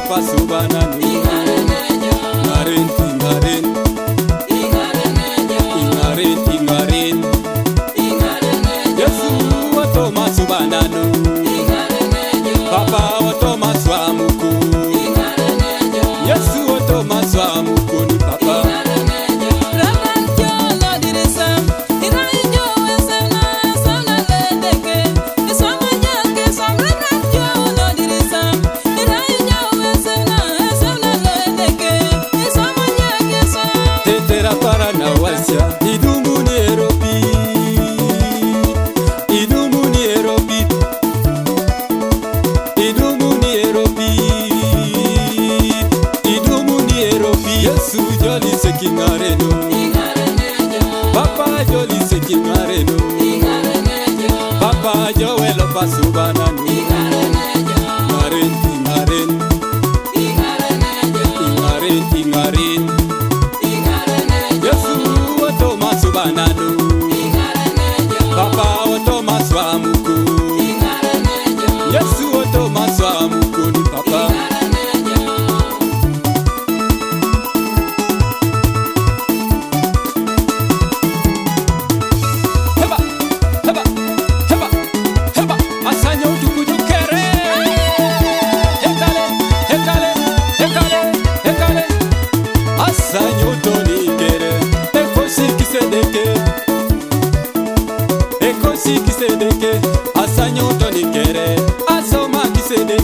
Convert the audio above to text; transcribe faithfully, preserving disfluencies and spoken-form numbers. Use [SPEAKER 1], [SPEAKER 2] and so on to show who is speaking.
[SPEAKER 1] pasubananu ingaren ingaren ingaren ingaren Yesu wato masubananu Papa wato maswamuku Yesu wato maswamuku ni Papa para na wasia idumu ni erobi idumu ni erobi idumu ni erobi idumu ni erobi Yesu joli se kingareno Papa joli se kingareno Papa jowelo pasubananu ingaren ingaren ingaren ingaren Bananu Papa oto maswamuku Yesu oto maswamuku ni Papa Heba heba heba heba asanyo tukujukere Hekale hekale hekale hekale asanyo tonikere Ekosi kisedeke Ekosi kisedeke Asanyo tonikere Asoma kisedeke